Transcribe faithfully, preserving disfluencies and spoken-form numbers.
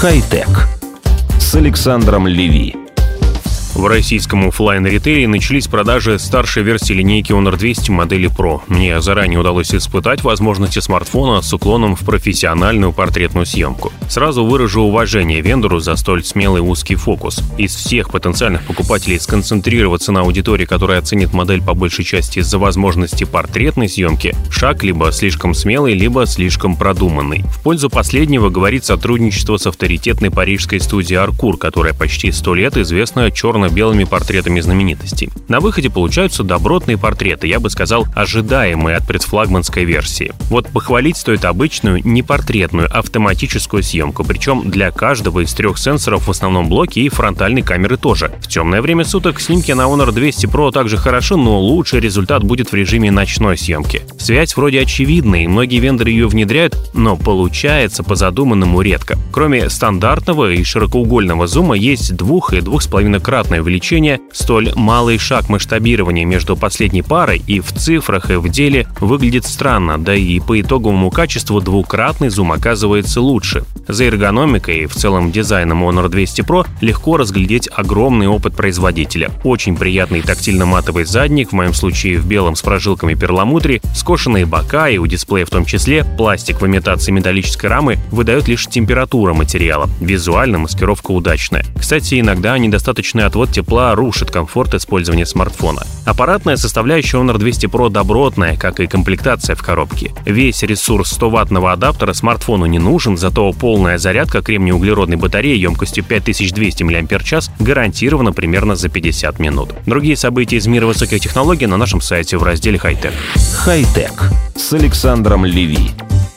Хай-тек с Александром Леви. В российском офлайн-ритейле начались продажи старшей версии линейки Honor двести модели Pro. Мне заранее удалось испытать возможности смартфона с уклоном в профессиональную портретную съемку. Сразу выражу уважение вендору за столь смелый узкий фокус. Из всех потенциальных покупателей сконцентрироваться на аудитории, которая оценит модель по большей части из-за возможности портретной съемки, шаг либо слишком смелый, либо слишком продуманный. В пользу последнего говорит сотрудничество с авторитетной парижской студией Arcour, которая почти сто лет известна черно белыми портретами знаменитостей. На выходе получаются добротные портреты, я бы сказал, ожидаемые от предфлагманской версии. Вот похвалить стоит обычную, не портретную, автоматическую съемку, причем для каждого из трех сенсоров в основном блоке и фронтальной камеры тоже. В темное время суток снимки на Honor двести Pro также хороши, но лучший результат будет в режиме ночной съемки. Связь вроде очевидная, и многие вендоры ее внедряют, но получается по задуманному редко. Кроме стандартного и широкоугольного зума есть двух- и двух с половиной кратное увеличение, столь малый шаг масштабирования между последней парой и в цифрах, и в деле выглядит странно, да и по итоговому качеству двукратный зум оказывается лучше. За эргономикой и в целом дизайном Honor двести Pro легко разглядеть огромный опыт производителя. Очень приятный тактильно-матовый задник, в моем случае в белом с прожилками перламутри, скошенные бока и у дисплея в том числе, пластик в имитации металлической рамы выдает лишь температура материала. Визуально маскировка удачная. Кстати, иногда недостаточный отвод тепла рушит комфорт использования смартфона. Аппаратная составляющая Honor двести Pro добротная, как и комплектация в коробке. Весь ресурс сто ваттного адаптера смартфону не нужен, зато полная зарядка кремний-углеродной батареи емкостью пять тысяч двести мАч гарантирована примерно за пятьдесят минут. Другие события из мира высоких технологий на нашем сайте в разделе «Хай-тек». Хай-тек с Александром Леви.